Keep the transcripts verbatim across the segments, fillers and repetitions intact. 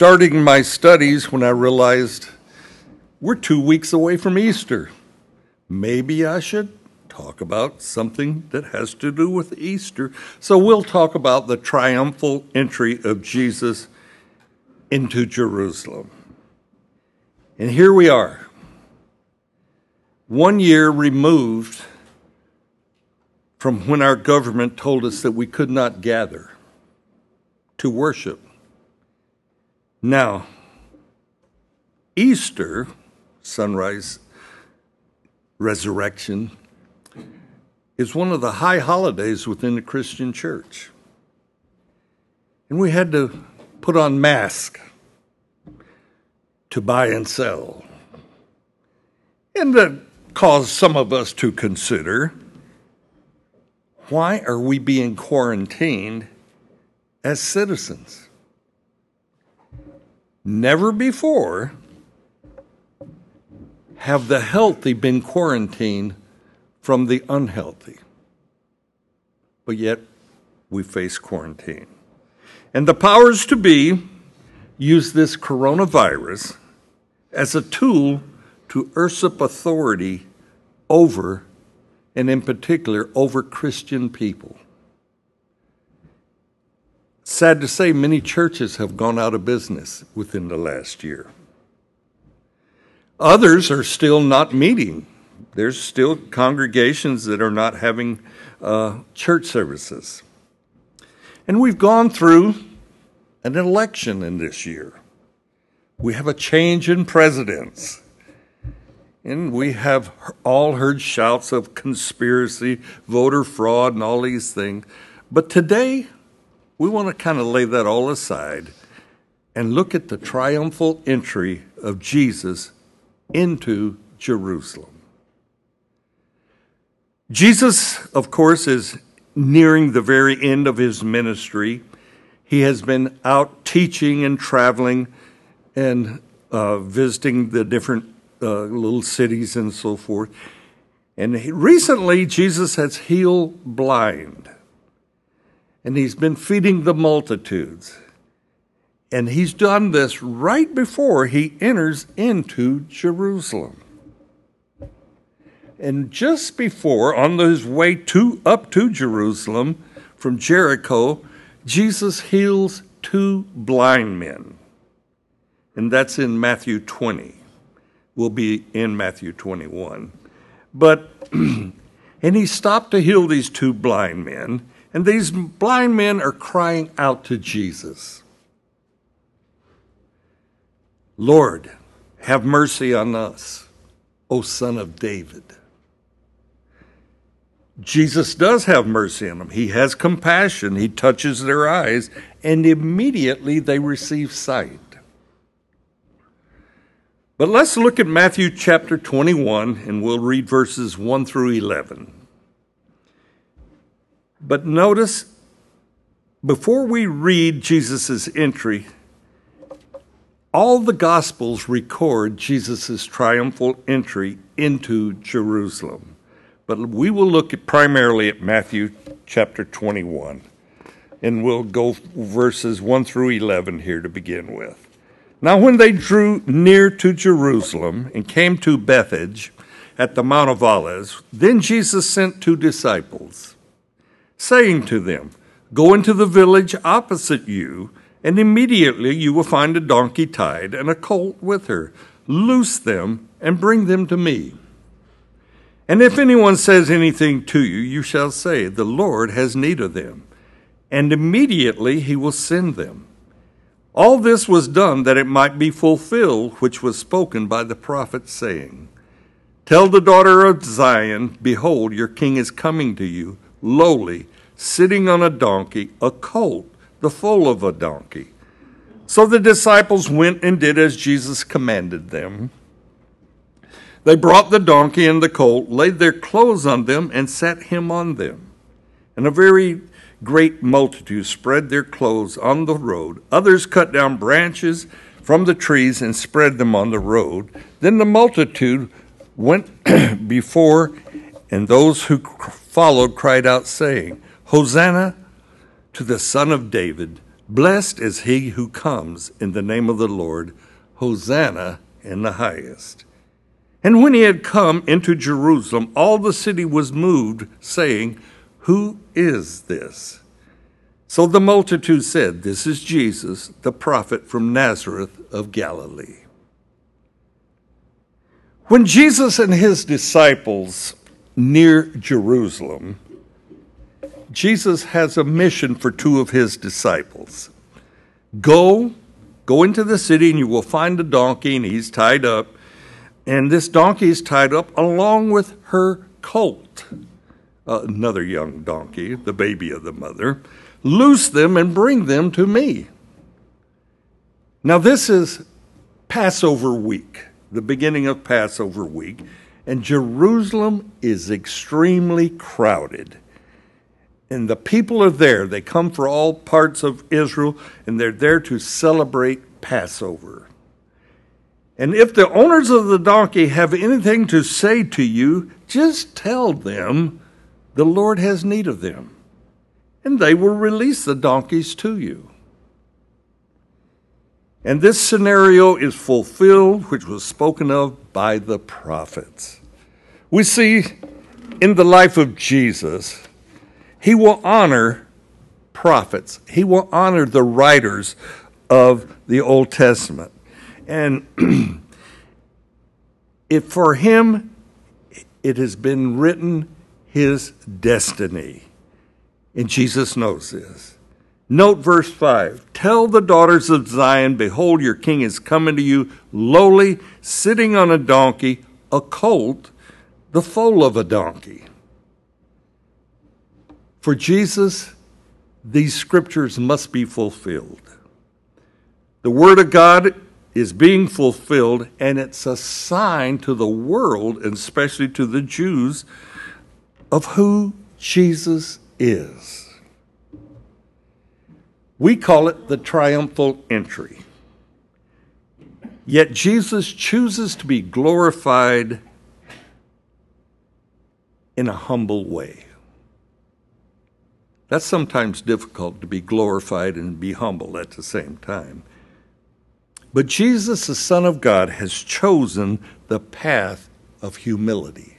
starting my studies when I realized we're two weeks away from Easter. Maybe I should talk about something that has to do with Easter. So we'll talk about the triumphal entry of Jesus into Jerusalem. And here we are, one year removed from when our government told us that we could not gather to worship. Now, Easter, sunrise, resurrection, is one of the high holidays within the Christian church. And we had to put on masks to buy and sell. And that caused some of us to consider, why are we being quarantined as citizens? Never before have the healthy been quarantined from the unhealthy. But yet, we face quarantine. And the powers to be use this coronavirus as a tool to usurp authority over, and in particular, over Christian people. Sad to say, many churches have gone out of business within the last year. Others are still not meeting. There's still congregations that are not having uh, church services. And we've gone through an election in this year. We have a change in presidents. And we have all heard shouts of conspiracy, voter fraud, and all these things. But today, we want to kind of lay that all aside and look at the triumphal entry of Jesus into Jerusalem. Jesus, of course, is nearing the very end of his ministry. He has been out teaching and traveling and uh, visiting the different uh, little cities and so forth. And he, recently, Jesus has healed blind. And he's been feeding the multitudes. And he's done this right before he enters into Jerusalem. And just before, on his way to up to Jerusalem from Jericho, Jesus heals two blind men. And that's in Matthew twenty. We'll be in Matthew twenty-one. But, and he stopped to heal these two blind men. And these blind men are crying out to Jesus. Lord, have mercy on us, O Son of David. Jesus does have mercy on them. He has compassion. He touches their eyes, and immediately they receive sight. But let's look at Matthew chapter twenty-one, and we'll read verses one through eleven. But notice, before we read Jesus' entry, all the Gospels record Jesus' triumphal entry into Jerusalem. But we will look at primarily at Matthew chapter twenty-one, and we'll go verses one through eleven here to begin with. Now when they drew near to Jerusalem and came to Bethphage at the Mount of Olives, then Jesus sent two disciples, saying to them, go into the village opposite you, and immediately you will find a donkey tied and a colt with her. Loose them and bring them to me. And if anyone says anything to you, you shall say, the Lord has need of them. And immediately he will send them. All this was done that it might be fulfilled, which was spoken by the prophet, saying, tell the daughter of Zion, behold, your king is coming to you, lowly, sitting on a donkey, a colt, the foal of a donkey. So the disciples went and did as Jesus commanded them. They brought the donkey and the colt, laid their clothes on them, and set him on them. And a very great multitude spread their clothes on the road. Others cut down branches from the trees and spread them on the road. Then the multitude went before, and those who followed cried out, saying, Hosanna to the Son of David. Blessed is he who comes in the name of the Lord. Hosanna in the highest. And when he had come into Jerusalem, all the city was moved, saying, Who is this? So the multitude said, This is Jesus, the prophet from Nazareth of Galilee. When Jesus and his disciples near Jerusalem, Jesus has a mission for two of his disciples. Go, go into the city and you will find a donkey and he's tied up. And this donkey is tied up along with her colt, uh, another young donkey, the baby of the mother. Loose them and bring them to me. Now this is Passover week, the beginning of Passover week, and Jerusalem is extremely crowded. And the people are there. They come from all parts of Israel, and they're there to celebrate Passover. And if the owners of the donkey have anything to say to you, just tell them the Lord has need of them, and they will release the donkeys to you. And this scenario is fulfilled, which was spoken of by the prophets. We see in the life of Jesus, he will honor prophets. He will honor the writers of the Old Testament. And if for him, it has been written his destiny. And Jesus knows this. Note verse five. Tell the daughters of Zion, behold, your king is coming to you, lowly, sitting on a donkey, a colt, the foal of a donkey. For Jesus, these scriptures must be fulfilled. The word of God is being fulfilled, and it's a sign to the world, and especially to the Jews, of who Jesus is. We call it the triumphal entry. Yet Jesus chooses to be glorified in a humble way. That's sometimes difficult, to be glorified and be humble at the same time. But Jesus, the Son of God, has chosen the path of humility.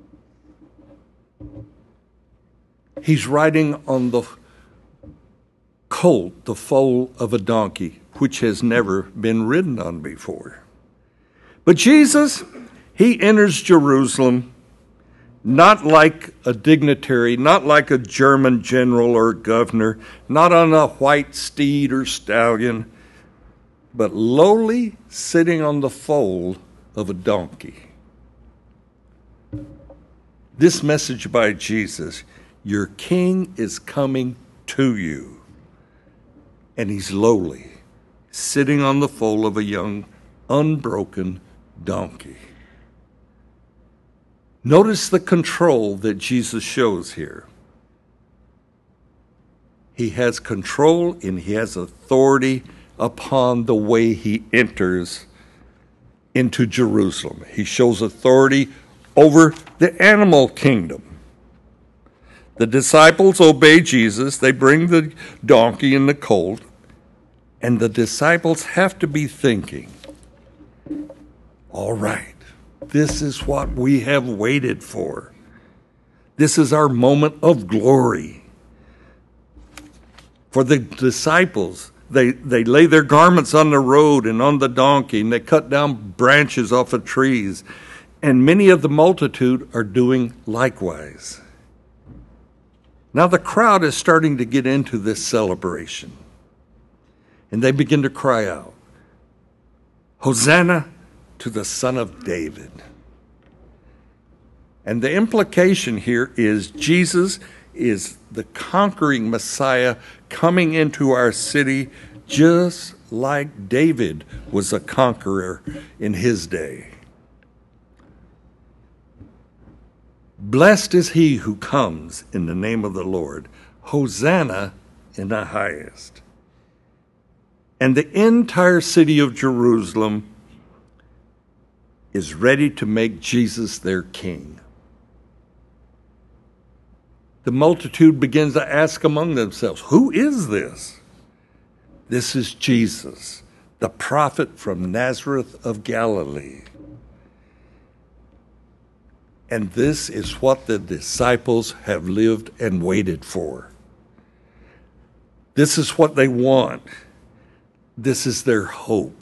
He's riding on the colt, the foal of a donkey, which has never been ridden on before. But Jesus, he enters Jerusalem not like a dignitary, not like a German general or governor, not on a white steed or stallion, but lowly, sitting on the foal of a donkey. This message by Jesus, your king is coming to you, and he's lowly, sitting on the foal of a young, unbroken donkey. Notice the control that Jesus shows here. He has control and he has authority upon the way he enters into Jerusalem. He shows authority over the animal kingdom. The disciples obey Jesus. They bring the donkey and the colt, and the disciples have to be thinking, all right, this is what we have waited for. This is our moment of glory. For the disciples, they, they lay their garments on the road and on the donkey, and they cut down branches off of trees. And many of the multitude are doing likewise. Now the crowd is starting to get into this celebration. And they begin to cry out, Hosanna to the Son of David. And the implication here is Jesus is the conquering Messiah coming into our city, just like David was a conqueror in his day. Blessed is he who comes in the name of the Lord. Hosanna in the highest. And the entire city of Jerusalem is ready to make Jesus their king. The multitude begins to ask among themselves, who is this? This is Jesus, the prophet from Nazareth of Galilee. And this is what the disciples have lived and waited for. This is what they want. This is their hope.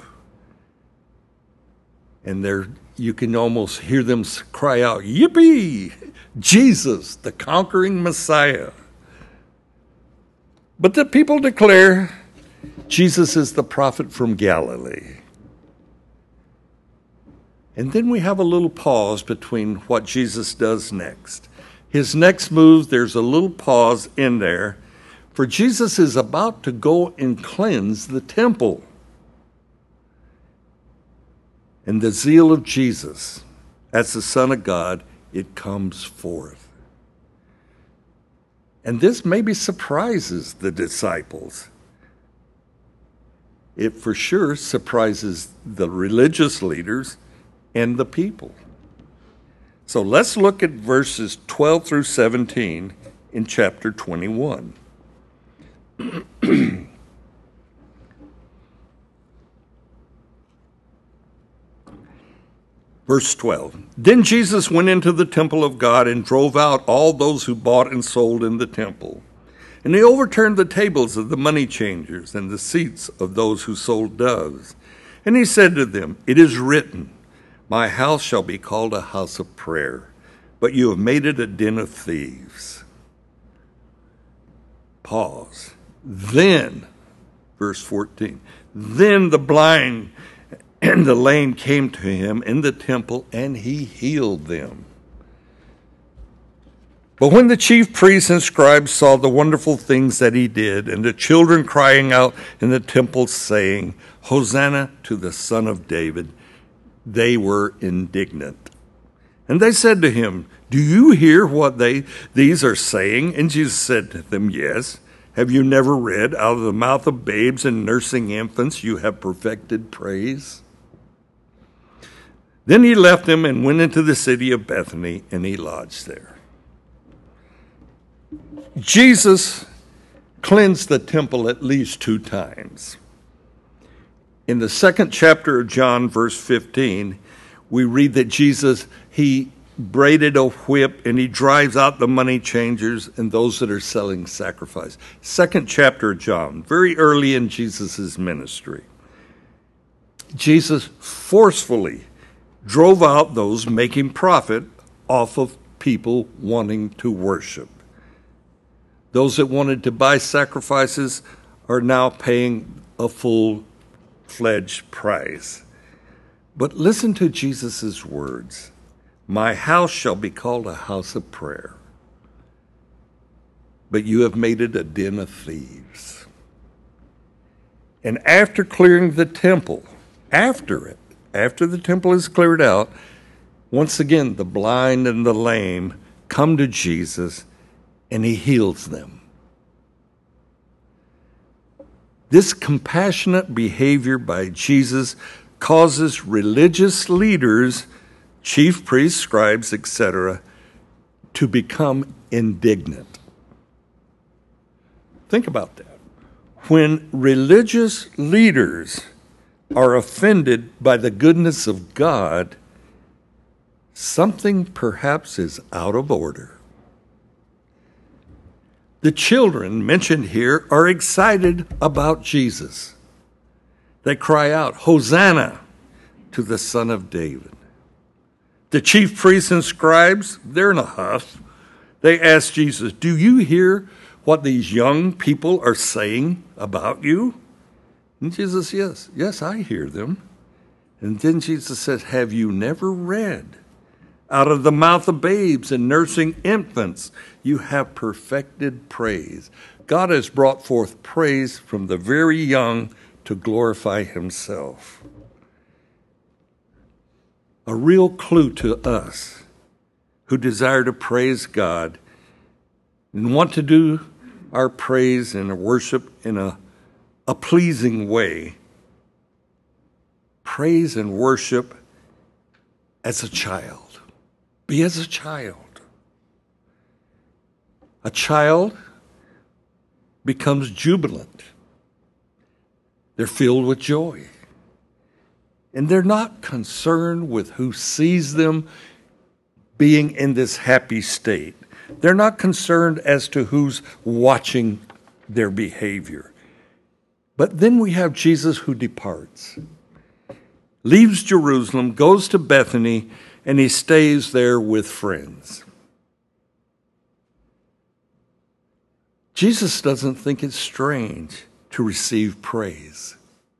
And they're, you can almost hear them cry out, "Yippee! Jesus, the conquering Messiah." But the people declare Jesus is the prophet from Galilee. And then we have a little pause between what Jesus does next. His next move, there's a little pause in there, for Jesus is about to go and cleanse the temple. And the zeal of Jesus as the Son of God, it comes forth. And this maybe surprises the disciples. It for sure surprises the religious leaders and the people. So let's look at verses twelve through seventeen in chapter twenty-one. Verse twelve, "Then Jesus went into the temple of God and drove out all those who bought and sold in the temple. And he overturned the tables of the money changers and the seats of those who sold doves. And he said to them, 'It is written, my house shall be called a house of prayer, but you have made it a den of thieves.'" Pause. Then, verse fourteen, "Then the blind and the lame came to him in the temple, and he healed them. But when the chief priests and scribes saw the wonderful things that he did, and the children crying out in the temple, saying, 'Hosanna to the Son of David,' they were indignant. And they said to him, 'Do you hear what they these are saying?' And Jesus said to them, 'Yes. Have you never read, out of the mouth of babes and nursing infants you have perfected praise?' Then he left them and went into the city of Bethany, and he lodged there." Jesus cleansed the temple at least two times. In the second chapter of John, verse fifteen, we read that Jesus, he braided a whip and he drives out the money changers and those that are selling sacrifice. Second chapter of John, very early in Jesus' ministry. Jesus forcefully drove out those making profit off of people wanting to worship. Those that wanted to buy sacrifices are now paying a full-fledged price. But listen to Jesus' words. "My house shall be called a house of prayer, but you have made it a den of thieves." And after clearing the temple, after it, after the temple is cleared out, once again the blind and the lame come to Jesus, and he heals them. This compassionate behavior by Jesus causes religious leaders, chief priests, scribes, et cetera, to become indignant. Think about that. When religious leaders are offended by the goodness of God, something perhaps is out of order. The children mentioned here are excited about Jesus. They cry out, "Hosanna to the Son of David." The chief priests and scribes, they're in a huff. They ask Jesus, "Do you hear what these young people are saying about you?" And Jesus, yes, yes, I hear them. And then Jesus says, "Have you never read, out of the mouth of babes and nursing infants, you have perfected praise." God has brought forth praise from the very young to glorify himself. A real clue to us who desire to praise God and want to do our praise and our worship in a, a pleasing way. Praise and worship as a child. Be as a child. A child becomes jubilant They're filled with joy. And they're not concerned with who sees them being in this happy state. They're not concerned as to who's watching their behavior. But then we have Jesus who departs, leaves Jerusalem, goes to Bethany, and he stays there with friends. Jesus doesn't think it's strange to receive praise.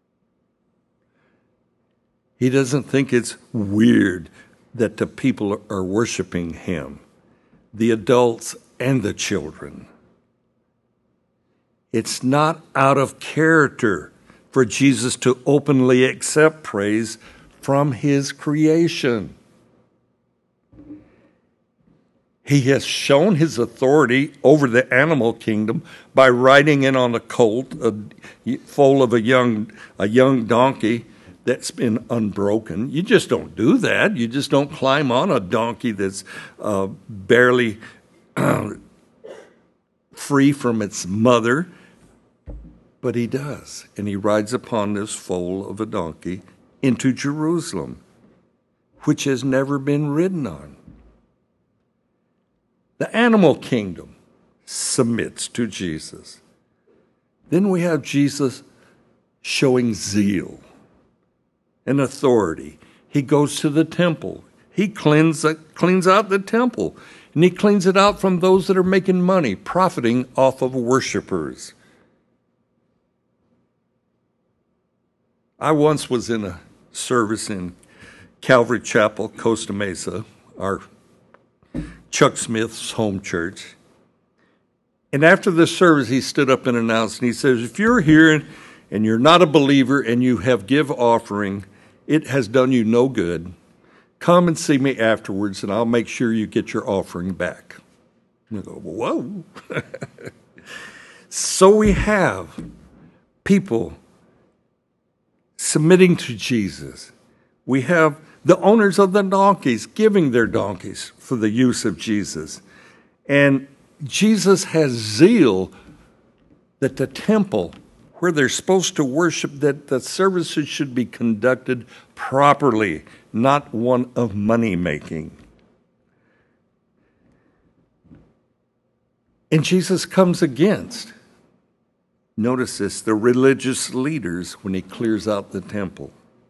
He doesn't think it's weird that the people are worshiping him, the adults and the children. It's not out of character for Jesus to openly accept praise from his creation. He has shown his authority over the animal kingdom by riding in on a colt, a foal of a young, a young donkey that's been unbroken. You just don't do that. You just don't climb on a donkey that's uh, barely uh, free from its mother. But he does, and he rides upon this foal of a donkey into Jerusalem, which has never been ridden on. The animal kingdom submits to Jesus. Then we have Jesus showing zeal and authority. He goes to the temple. He cleans, cleans out the temple, and he cleans it out from those that are making money, profiting off of worshipers. I once was in a service in Calvary Chapel, Costa Mesa, our Chuck Smith's home church. And after the service, he stood up and announced, and he says, if you're here and you're not a believer and you have give offering, it has done you no good. Come and see me afterwards, and I'll make sure you get your offering back. And you go, whoa. So we have people submitting to Jesus. We have the owners of the donkeys giving their donkeys for the use of Jesus. And Jesus has zeal that the temple, where they're supposed to worship, that the services should be conducted properly, not one of money making. And Jesus comes against, notice this, the religious leaders when he clears out the temple.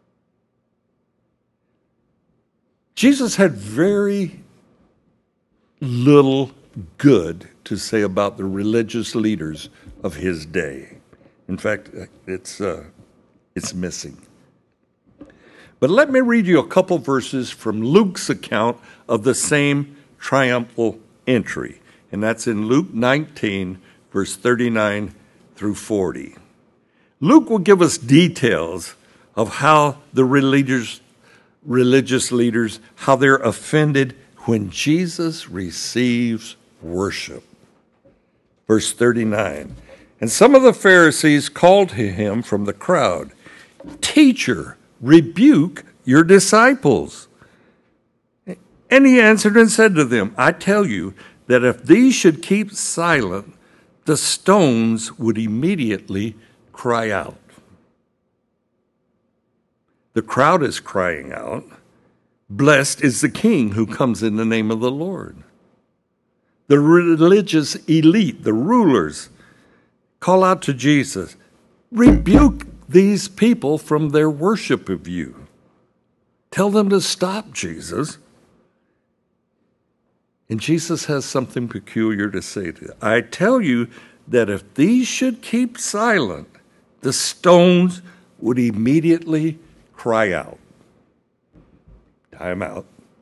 Jesus had very little good to say about the religious leaders of his day. In fact, it's uh, it's missing. But let me read you a couple verses from Luke's account of the same triumphal entry. And that's in Luke nineteen, verse thirty-nine through forty. Luke will give us details of how the religious religious leaders, how they're offended when Jesus receives worship. Verse thirty-nine, and some of the Pharisees called to him from the crowd, Teacher, rebuke your disciples. And he answered and said to them, I tell you that if these should keep silent, the stones would immediately cry out. The crowd is crying out, blessed is the King who comes in the name of the Lord. The religious elite, the rulers, call out to Jesus, rebuke these people from their worship of you. Tell them to stop, Jesus. And Jesus has something peculiar to say to them. I tell you that if these should keep silent, the stones would immediately cry out. Time out.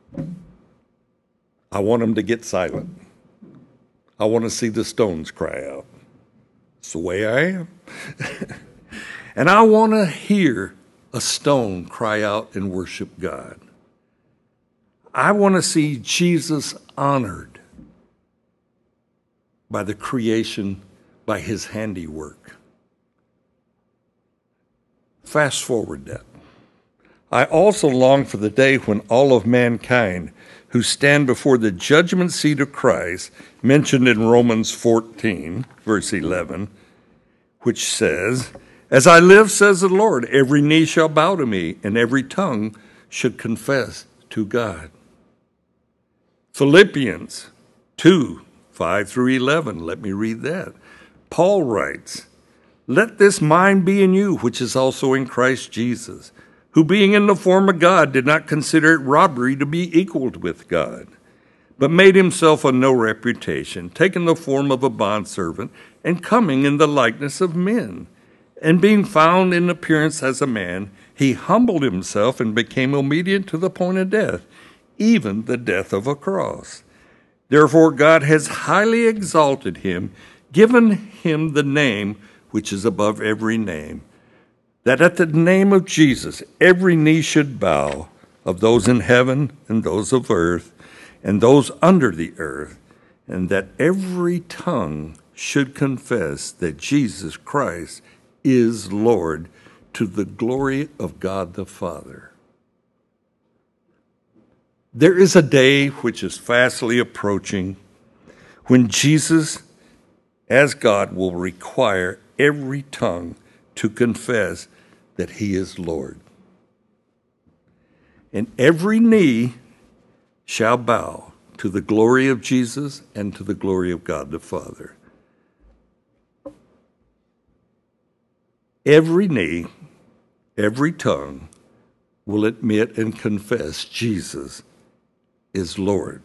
I want them to get silent. I want to see the stones cry out. It's the way I am. And I want to hear a stone cry out and worship God. I want to see Jesus honored by the creation, by his handiwork. Fast forward that. I also long for the day when all of mankind who stand before the judgment seat of Christ, mentioned in Romans fourteen, verse eleven, which says, As I live, says the Lord, every knee shall bow to me, and every tongue should confess to God. Philippians two, five through eleven. Let me read that. Paul writes, let this mind be in you, which is also in Christ Jesus, who being in the form of God did not consider it robbery to be equal with God, but made himself of no reputation, taking the form of a bondservant, and coming in the likeness of men. And being found in appearance as a man, he humbled himself and became obedient to the point of death, even the death of a cross. Therefore God has highly exalted him, given him the name which is above every name, that at the name of Jesus every knee should bow, of those in heaven and those of earth and those under the earth, and that every tongue should confess that Jesus Christ is Lord, to the glory of God the Father. There is a day which is fastly approaching when Jesus, as God, will require every tongue to confess that he is Lord. And every knee shall bow to the glory of Jesus and to the glory of God the Father. Every knee, every tongue will admit and confess Jesus is Lord.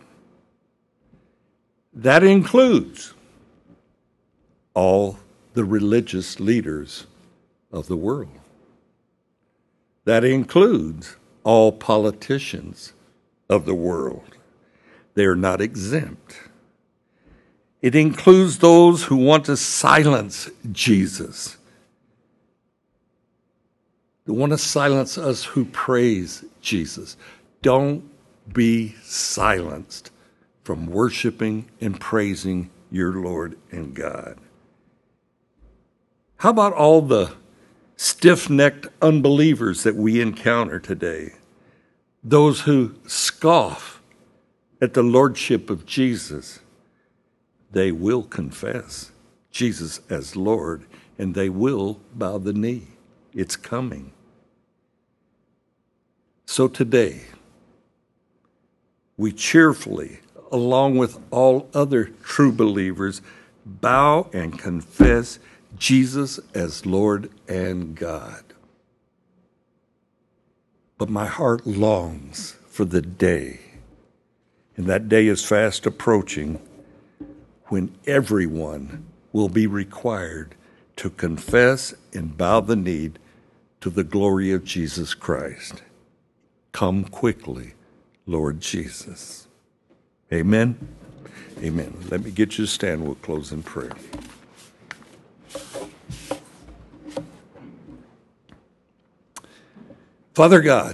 That includes all the religious leaders of the world. That includes all politicians of the world. They are not exempt. It includes those who want to silence Jesus. They want to silence us who praise Jesus. Don't be silenced from worshiping and praising your Lord and God. How about all the stiff-necked unbelievers that we encounter today? Those who scoff at the lordship of Jesus. They will confess Jesus as Lord, and they will bow the knee. It's coming. So today, we cheerfully, along with all other true believers, bow and confess Jesus as Lord and God. But my heart longs for the day, and that day is fast approaching, when everyone will be required to confess and bow the knee to the glory of Jesus Christ. Come quickly, Lord Jesus. Amen. Amen. Let me get you to stand. We'll close in prayer. Father God,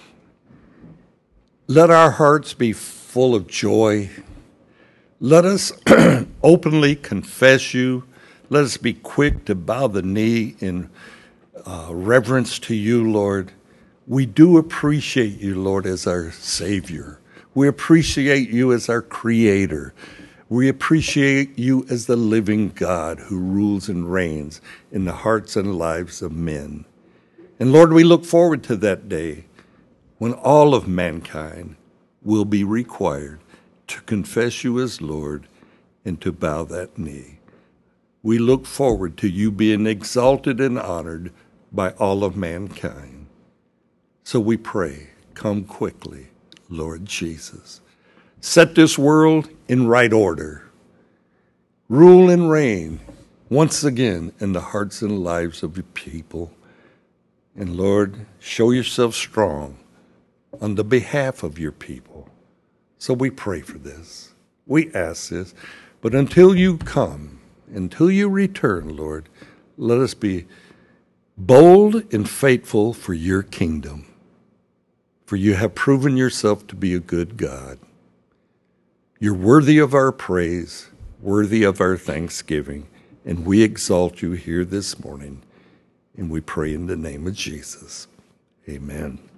let our hearts be full of joy. Let us openly confess you. Let us be quick to bow the knee in uh, reverence to you, Lord. We do appreciate you, Lord, as our Savior. We appreciate you as our Creator. We appreciate you as the living God who rules and reigns in the hearts and lives of men. And Lord, we look forward to that day when all of mankind will be required to confess you as Lord and to bow that knee. We look forward to you being exalted and honored by all of mankind. So we pray, come quickly, Lord Jesus. Set this world in right order. Rule and reign once again in the hearts and lives of your people. And Lord, show yourself strong on the behalf of your people. So we pray for this. We ask this. But until you come, until you return, Lord, let us be bold and faithful for your kingdom. For you have proven yourself to be a good God. You're worthy of our praise, worthy of our thanksgiving, and we exalt you here this morning. And we pray in the name of Jesus. Amen.